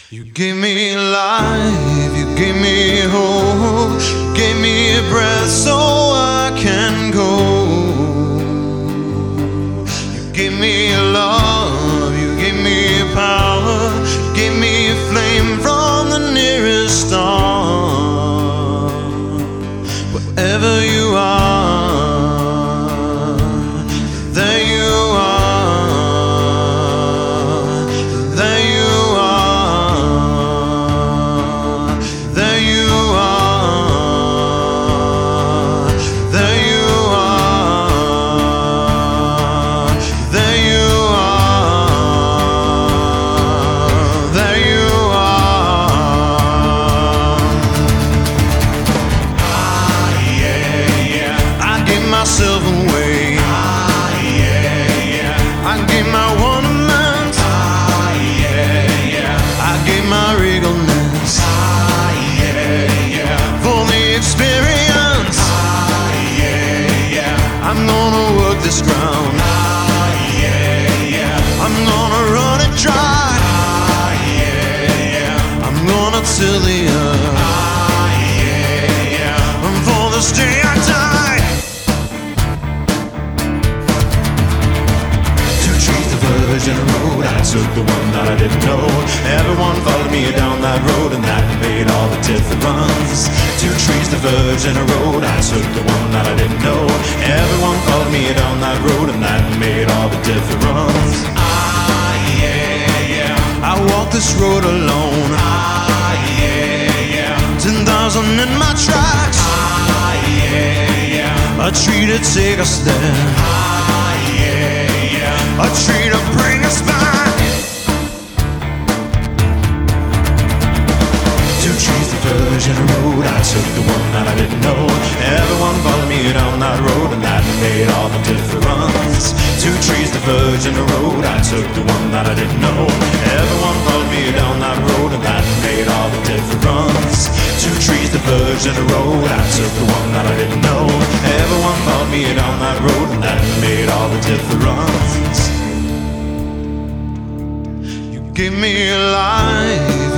You gave me life, you gave me hope, you gave me a breath so I can go. You gave me love, you gave me power, you gave me a flame from the nearest star. Wherever you are, there you are, there you are, there you are, there you are, there you are, there you are. I gave myself away. I gave my wonderment. I gave my regalness for the experience. I'm gonna work this ground. I'm gonna run it dry. I'm gonna till the earth. And for this day I die. Two trees diverged in a road. I took the one that I didn't know. Everyone followed me down that road, and that made all the difference. Two trees diverged in a road. I took the one that I didn't know. Everyone followed me down that road, and that made all the difference. I walk this road alone. 10,000 in my tracks. A tree to take us there. A tree to bring us back. Two trees diverged in a road. I took the one that I didn't know. Everyone followed me down that road, and that made all the difference. Two trees diverged in a road. I took the one that I didn't know. Everyone followed me down that road, and that made all the difference. Two trees diverged in a road. I took the one that I didn't know. Everyone followed me down that road, and that made all the difference. You gave me life.